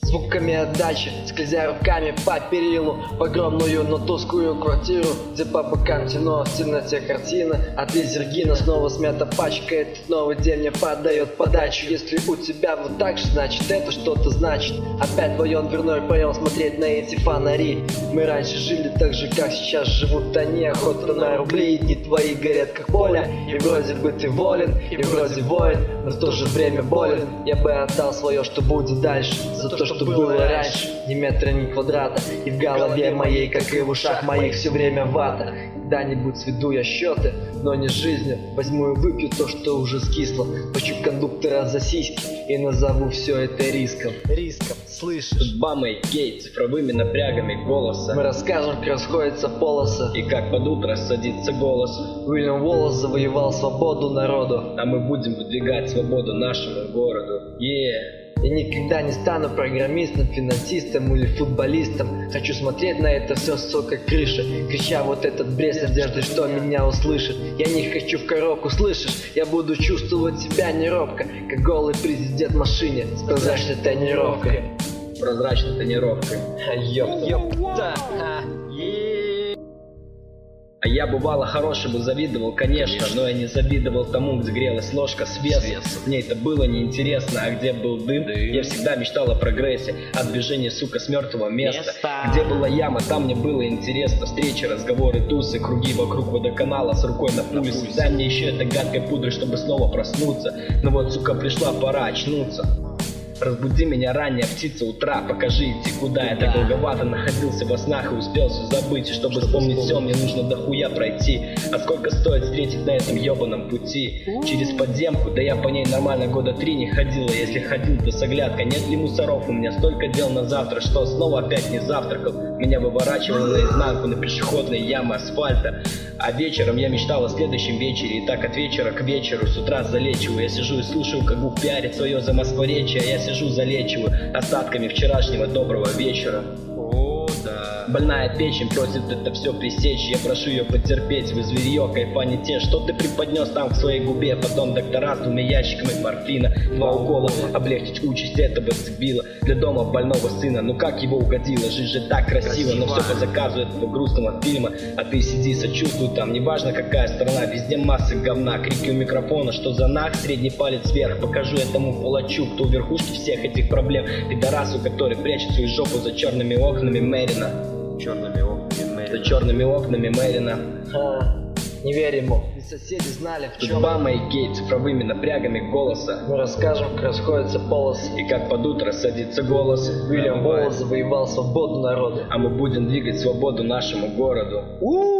звуками отдачи, скользя руками по перилу в огромную, но тусклую квартиру, где по бокам темно, в темноте картина от Лизергина снова смята пачка. Этот новый день мне подает подачу. Если у тебя вот так же, значит это что-то значит. Опять двоен дверной проем, смотреть на эти фонари. Мы раньше жили так же, как сейчас живут они. Охота на рубли, дни твои горят как поле. И вроде бы ты волен, и вроде воин, но в то же время болен. Я бы отдал свое, что будет дальше, за то, что было раньше. Ни метра, ни квадрата, и в голове моей, как и в ушах моих, все время вата. Когда-нибудь сведу я счеты, но не жизнью. Возьму и выпью то, что уже скисло. Почу кондуктора за сиськи и назову все это риском. Риском, слышишь? Судьба моих гей цифровыми напрягами голоса. Мы расскажем, как расходятся полосы И как под утро садится голос. Уильям Уоллес завоевал свободу народу, А мы будем выдвигать свободу нашему городу. Я никогда не стану программистом, финансистом или футболистом. Хочу смотреть на это все с высокой крыши, крича вот этот бред с надеждой, что меня услышит. Я не хочу в коробку, слышишь? Я буду чувствовать себя неробко, как голый президент в машине с прозрачной тонировкой. Прозрачной тонировкой. Ёпта. А я бывало хорошему завидовал, конечно, но я не завидовал тому, где грелась ложка с весом. Мне это было неинтересно, а где был дым, я всегда мечтал о прогрессе, о движении, сука, с мертвого места. Где была яма, там мне было интересно. Встречи, разговоры, тусы, круги вокруг водоканала с рукой на пульсе. Дай мне еще этой гадкой пудры, чтобы снова проснуться. Но вот, сука, пришла пора очнуться. Разбуди меня ранняя птица утра, покажи идти куда. Я так долговато находился во снах и успел все забыть. И чтобы вспомнить все, мне нужно дохуя пройти. А сколько стоит встретить на этом ебаном пути? Через подземку, да я по ней нормально года 3 не ходила. Если ходил, то с оглядкой. Нет ли мусоров? У меня столько дел на завтра, что снова опять не завтракал. Меня выворачивало наизнанку на пешеходные ямы асфальта. А вечером я мечтал о следующем вечере. И так от вечера к вечеру с утра залечиваю. Я сижу и слушаю, как Гук пиарит свое замоскворечие. Я сижу, залечиваю остатками вчерашнего доброго вечера. О, да. Больная печень просит это все пресечь. Я прошу ее потерпеть. Вы зверье, кайфа не те. Что ты преподнес там к своей губе? Потом доктора с 2 ящиками морфина. 2 укола, облегчить участь этого цибила. Для дома больного сына, ну как его угодило? Жизнь же так красиво, но все по заказу этого грустного фильма. А ты сиди, сочувствуй там, неважно какая страна. Везде массы говна, крики у микрофона. Что за нах? Средний палец вверх. Покажу этому палачу, кто у верхушки всех этих проблем. Пидорасу, который прячет свою жопу за черными окнами Мэрина. За черными окнами Мэрина. Не верь ему, ведь соседи знали, в чем. Судьба моих гей цифровыми напрягами голоса. Мы расскажем, как расходятся полосы И как под утро садится голос. Уильям Уоллес завоевал свободу народу. А мы будем двигать свободу нашему городу.